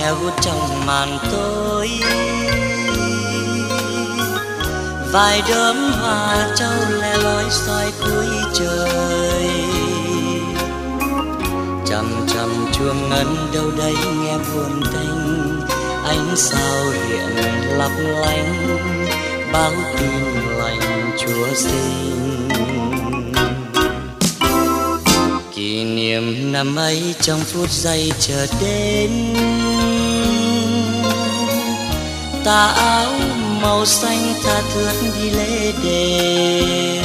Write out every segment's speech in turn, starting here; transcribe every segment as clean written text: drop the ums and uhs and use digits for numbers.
leo trong màn tối. Vài đốm hoa trâu le lói soi cuối trời. Chầm chầm chuông ngân đâu đây nghe buồn tênh. Ánh sao hiện lấp lánh báo tin lành Chúa sinh. Kỷ niệm năm ấy trong phút giây chợt đến. Tà áo màu xanh tha thướt đi lễ đêm.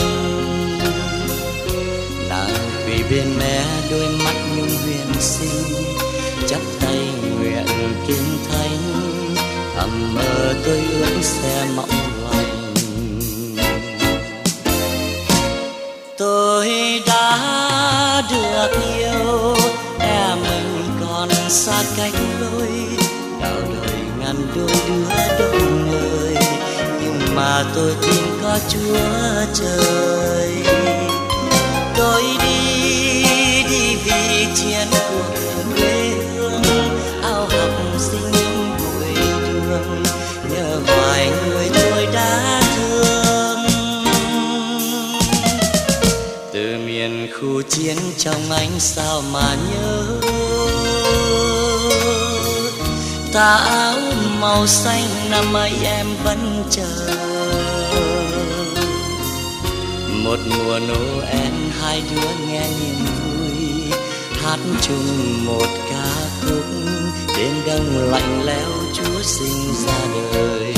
Nàng quỳ bên mé đôi mắt nhung huyền sinh. Chắp tay nguyện kinh thánh. Thầm mơ tôi ước sẽ mộng lành. Tôi đã được yêu, e mình còn xa cách lối. Đào đời ngàn đôi đứa đông người, nhưng mà tôi tin có Chúa trời. Tôi đi vì chiến cuộc quê hương. Áo học sinh những bụi đường, nhớ hoài người tôi đã thương. Từ miền khu chiến trong ánh sao mà nhớ. Tà áo màu xanh năm ấy em vẫn chờ. Một mùa Noel hai đứa nghe niềm vui. Hát chung một ca khúc. Đêm đông lạnh lẽo Chúa sinh ra đời.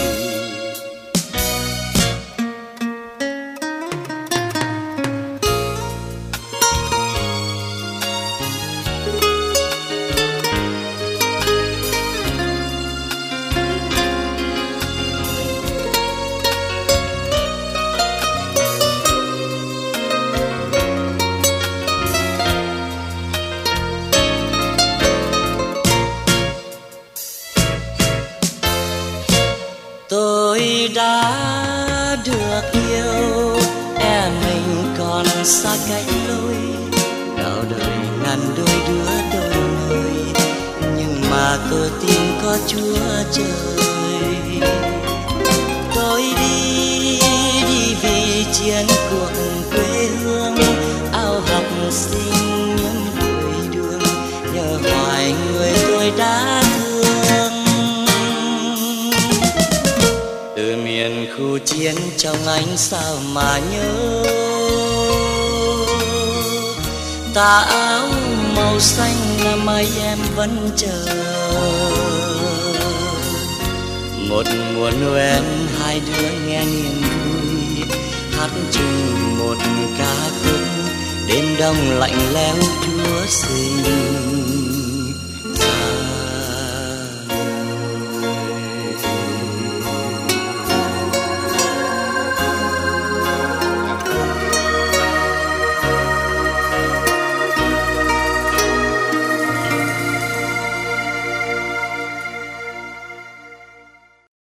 Tôi đã được yêu, e mình còn xa cách lối. Đào đời ngàn đôi đứa đôi nơi, nhưng mà tôi tin có Chúa trời. Tôi đi vì chiến cuộc quê hương. Áo học sinh những bụi đường, nhớ hoài người tôi đã thương. Từ miền khu chiến trong ánh sao mà nhớ. Tà áo màu xanh năm ấy em vẫn chờ. Một mùa Noel hai đứa nghe niềm vui. Hát chung một ca khúc. Đêm đông lạnh lẽo Chúa sinh.